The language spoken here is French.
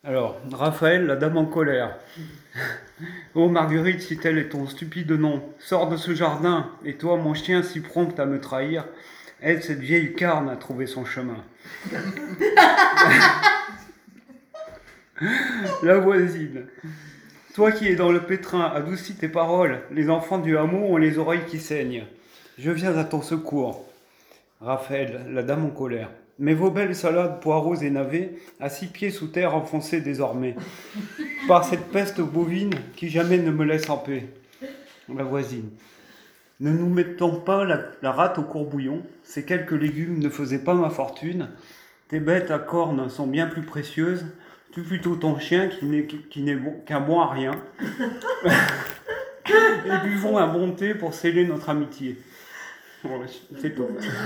Alors, Raphaël, la dame en colère. Oh Marguerite, si tel est ton stupide nom, sors de ce jardin, et toi, mon chien, si prompt à me trahir, elle, cette vieille carne, a trouvé son chemin. La voisine. Toi qui es dans le pétrin, adoucis tes paroles, les enfants du hameau ont les oreilles qui saignent. Je viens à ton secours. Raphaël, la dame en colère. Mais vos belles salades, poireaux et navets, à 6 pieds sous terre enfoncés désormais, par cette peste bovine qui jamais ne me laisse en paix. La voisine. Ne nous mettons pas la rate au courbouillon, ces quelques légumes ne faisaient pas ma fortune. Tes bêtes à cornes sont bien plus précieuses. Tue plutôt ton chien qui n'est bon, qu'un bon à rien. Et buvons un bon thé pour sceller notre amitié. Bon, c'est tout.